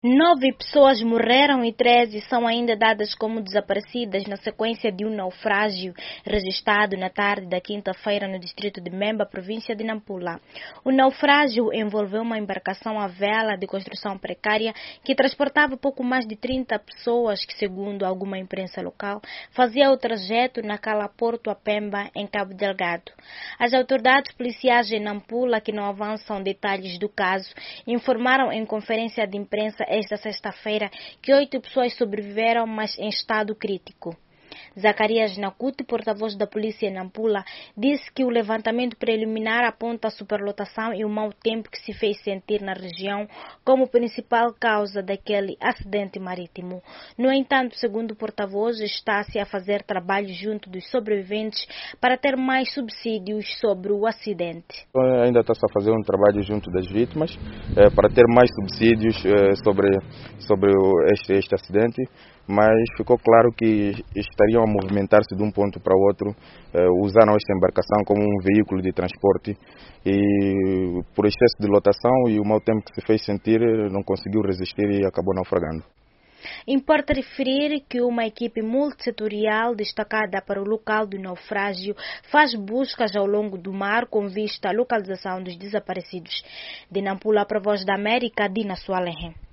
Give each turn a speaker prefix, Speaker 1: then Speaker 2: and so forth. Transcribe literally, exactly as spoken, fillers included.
Speaker 1: Nove pessoas morreram e treze são ainda dadas como desaparecidas na sequência de um naufrágio registrado na tarde da quinta-feira no distrito de Memba, província de Nampula. O naufrágio envolveu uma embarcação à vela de construção precária que transportava pouco mais de trinta pessoas que, segundo alguma imprensa local, fazia o trajeto na Cala Porto a Pemba, em Cabo Delgado. As autoridades policiais em Nampula, que não avançam detalhes do caso, informaram em conferência de imprensa esta sexta-feira que oito pessoas sobreviveram, mas em estado crítico. Zacarias Nakuti, porta-voz da polícia em Nampula, disse que o levantamento preliminar aponta a superlotação e o mau tempo que se fez sentir na região como principal causa daquele acidente marítimo. No entanto, segundo o porta-voz, está-se a fazer trabalho junto dos sobreviventes para ter mais subsídios sobre o acidente.
Speaker 2: Ainda está-se a fazer um trabalho junto das vítimas eh, para ter mais subsídios eh, sobre, sobre este, este acidente, mas ficou claro que estariam a movimentar-se de um ponto para o outro, eh, usaram esta embarcação como um veículo de transporte e por excesso de lotação e o mau tempo que se fez sentir não conseguiu resistir e acabou naufragando.
Speaker 1: Importa referir que uma equipe multissetorial destacada para o local do naufrágio faz buscas ao longo do mar com vista à localização dos desaparecidos. De Nampula para a Voz da América, Dina Sualem.